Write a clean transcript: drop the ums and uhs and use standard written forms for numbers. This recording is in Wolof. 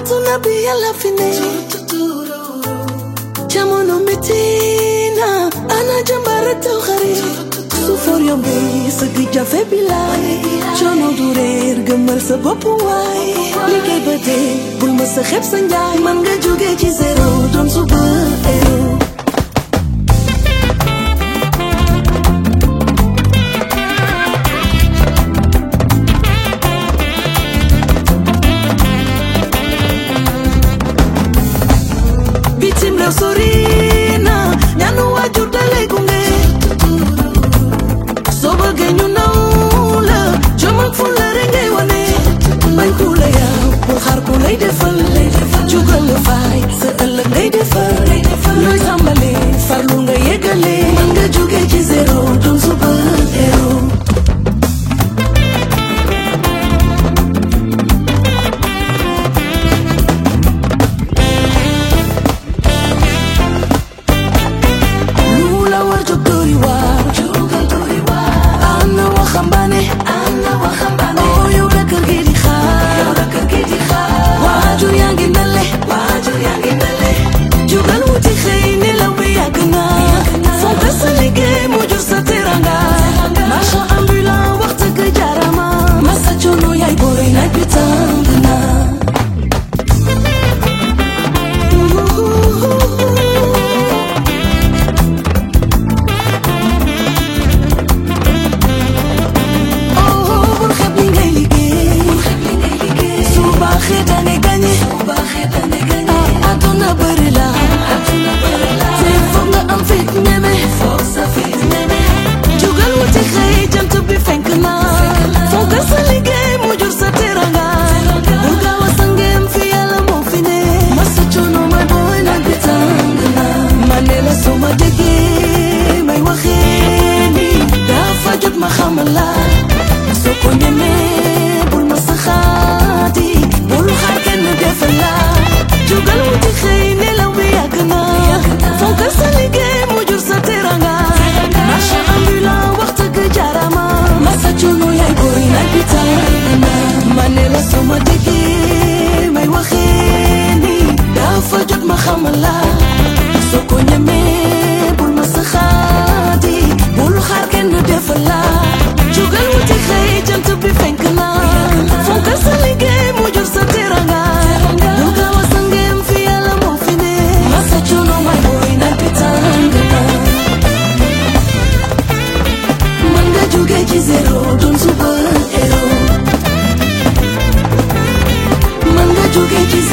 aduna bi yalla fi ne jamono metina ana jambara taw xari su for yombe sa gi jafe bilay jono du reer gëmal sa bopp waay liggéey ba dee bul ma sa xeb sa njaay man nga jóge ci zéro doon suba héros bitim rew sorina ñanu waajur dale gunge soo bëggee ñu naw la jom ak fulla rek ngay wane bañ ku la yaw bul xaar ku lay defal jugal nga faay sa ëllëg ngay defal looy tàmbale farlu nga yeggale man nga jóge ci zéro doon suba héros Get you